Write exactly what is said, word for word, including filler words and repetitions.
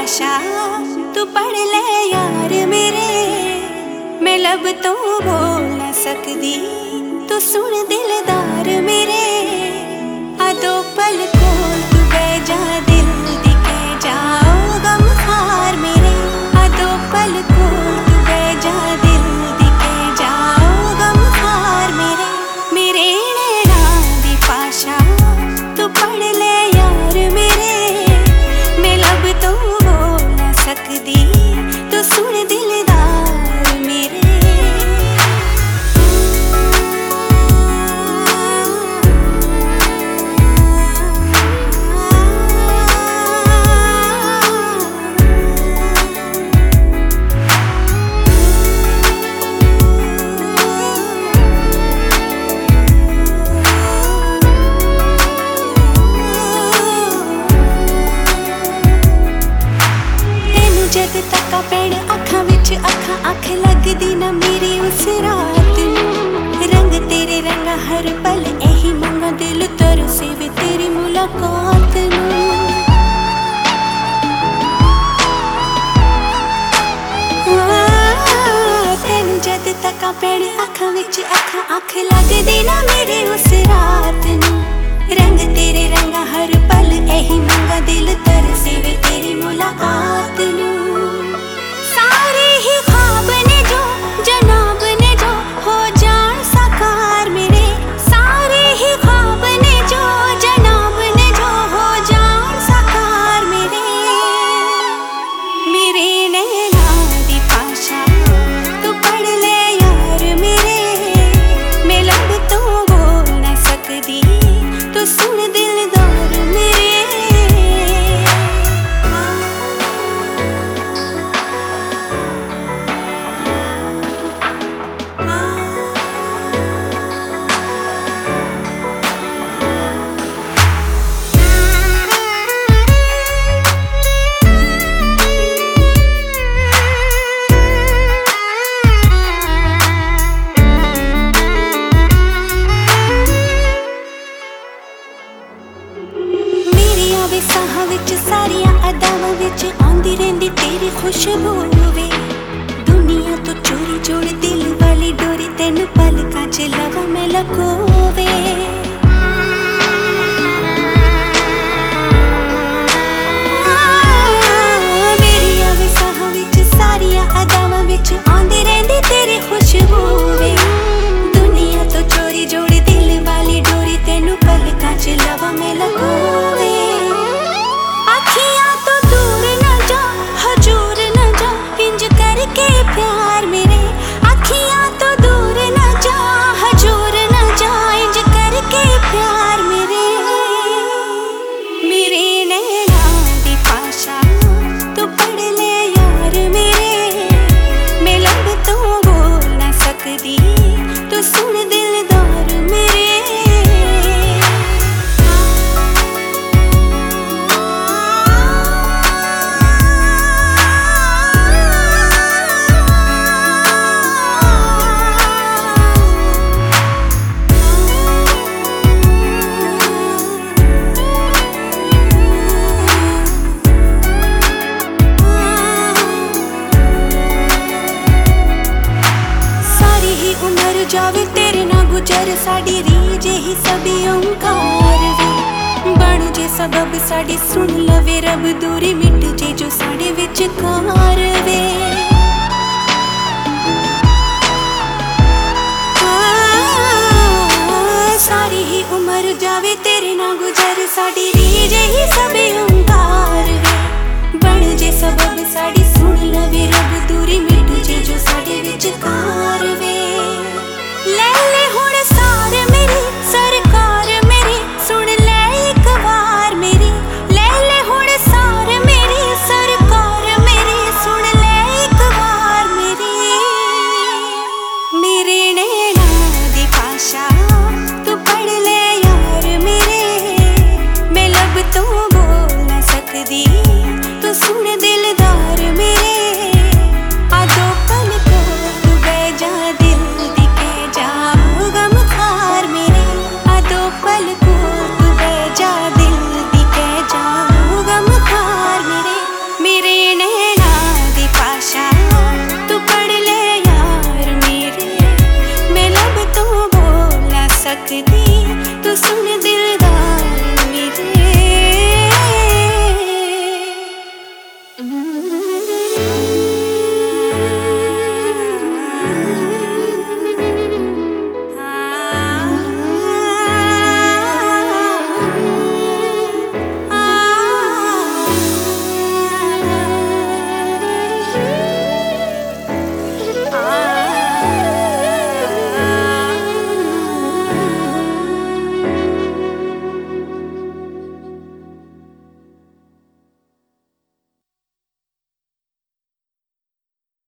पाशा तू पढ़ ले यार मेरे, मैं लब तो बोल न सकदी तू सुन दिलदार मेरे। आ दो पल कोल तू बह जा दिल दी कह जाओ गमखार मेरे। आ दो पल कोल तू बह जा दिल दी कह जाओ गमखार मेरे। मेरे नैना दी पाशा तू पढ़ ले यार मेरे, मैं लब तो बोल न सकदी तू सुन दिलदार मेरे। जद तक पैण अखां विच अखां अख लगदी ना मेरी उस रात नूं। रंग तेरे रंगा हर पल एही मंगा दिल तरसे वे तेरी मुलाकात नूं। तेनू जद तक पैण अखां विच अखां अख लगदी ना मेरी उस रात नूं। रंग तेरे रंगा हर पल एही मंगा दिल तरसे वे तेरी मुलाकात नूं। सारे ही ख्वाब ने जो जनाब ने जो हो जान साकार मेरे। सारे ही ख्वाब ने जो जनाब ने जो हो जान साकार मेरे। मेरे नैना दी पाशा तू पढ़ ले यार मेरे, मैं लब तो बोल न सकदी तू सुन दिलदार मेरे। साहां विच सारियां अदावां विच आंदी रहिंदी तेरी खुशबू वे। दुनिया तो चोरी जोड़ दिल वाली डोरी तेन पलकां च लवां मैं लकोवे। मेरी आवे साहां विच सारियां अदावां विच आंदी रहिंदी तेरी खुशबू वे। दुनिया तो चोरी जोड़ दिल वाली डोरी तेन पलकां च लवां मैं लकोवे। प्यार मेरे अखियां तो दूर न जा, हजूर न जा, इंज करके प्यार मेरे। मेरे नैना दी पाशा तू पढ़ ले यार मेरे, मैं लब तो बोल न सकदी तू सुन दिलदार मेरे। उमर जावे तेरे ना गुजर साड़ी रीज ही सभी ओंकार वे। बन जे सबब साड़ी सुन लवे रब दूरी मिट जे जो साड़े विच कार वे। सारी ही उमर जावे तेरे ना गुजर साड़ी रीज ही सभी